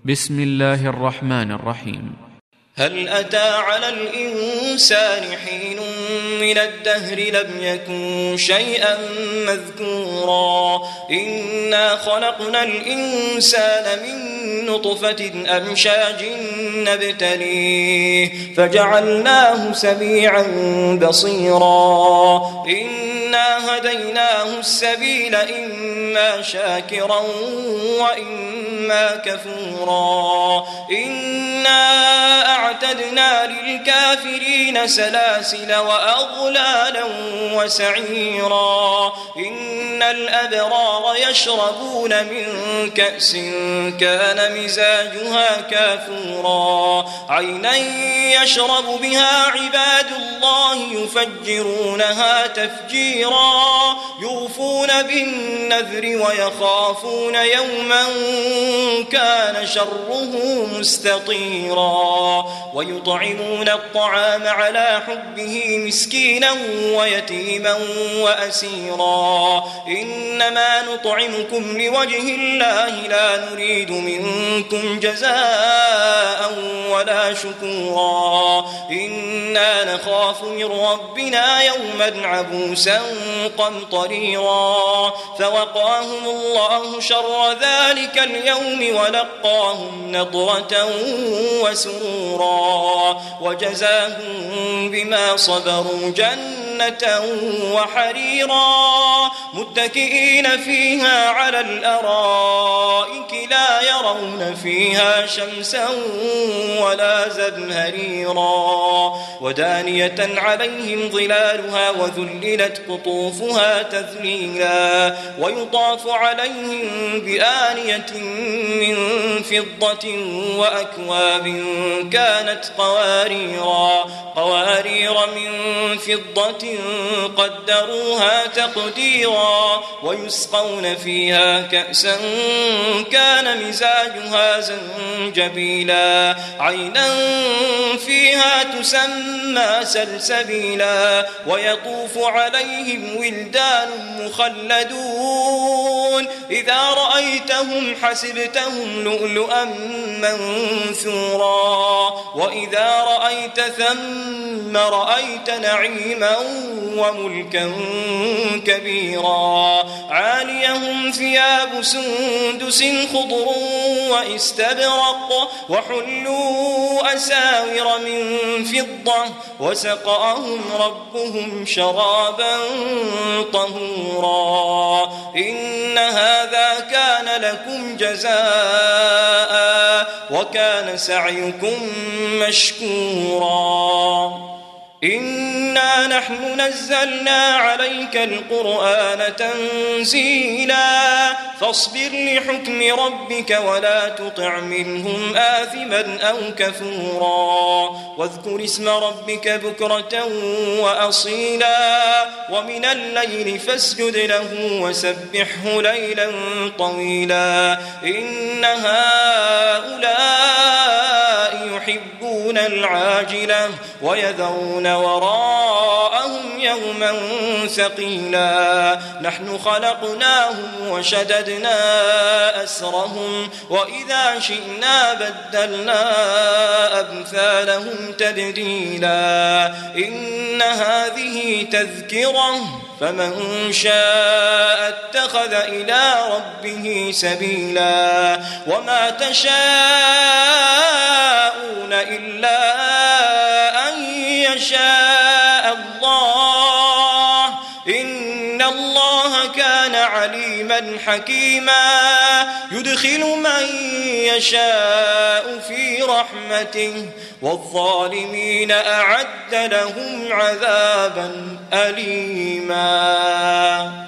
بسم الله الرحمن الرحيم. هل أتى على الإنسان حين من الدهر لم يكن شيئا مذكورا إنا خلقنا الإنسان من نطفة أمشاج نبتليه فجعلناه سميعا بصيرا إنا هديناه السبيل إما شاكرا وإما كفورا إنا أعتدنا للكافرين سلاسل وأغلالا وسعيرا إن الأبرار يشربون من كأس كان مزاجها كافورا عينا يشرب بها عباد الله يفجرونها تفجيرا يوفون بالنذر ويخافون يوما كان شره مستطيرا ويطعمون الطعام على حبه مسكينا ويتيما وأسيرا إنما نطعمكم لوجه الله لا نريد منكم جزاء ولا شكورا إنا نخاف من ربنا يوما عبوسا قمطريرا فوقاهم الله شر ذلك اليوم ولقاهم نضرة وسرورا وجزاهم بما صبروا جنة وحريرا متكئين فيها على الأرائك لا يرون فيها شمسا ولا زمهريرا ودانية عليهم ظلالها وذللت قطوفها تذليلا ويطاف عليهم بآنية من فضة وأكواب كانت قوارير من فضة قدروها تقديرا ويسقون فيها كأسا كان مزاجها زنجبيلا عينا فيها تسمى سلسبيلا ويطوف عليهم ولدان مخلدون إذا رأيتهم حسبتهم لؤلؤا منثورا وإذا رأيت ثم رأيت نعيما وملكا كبيرا عاليهم ثياب سندس خضر واستبرق وحلوا أساور من فضة وسقاهم ربهم شرابا طهورا إن هذا كان لكم جزاء وكان سعيكم مشكورا إنا نحن نزلنا عليك القرآن تنزيلا فاصبر لحكم ربك ولا تطع منهم آثما أو كفورا واذكر اسم ربك بكرة وأصيلا ومن الليل فاسجد له وسبحه ليلا طويلا إن هؤلاء يحبون العاجلة ويذرون وراءهم يوما ثقيلا نحن خلقناهم وشددنا أسرهم وإذا شئنا بدلنا أمثالهم تبديلا إن هذه تذكرة فمن شاء اتخذ إلى ربه سبيلا وما تشاءون إلا أن يشاء الله إن الله كان عليما حكيما يدخل من يشاء في رحمته والظالمين أعد لهم عذابا أليما.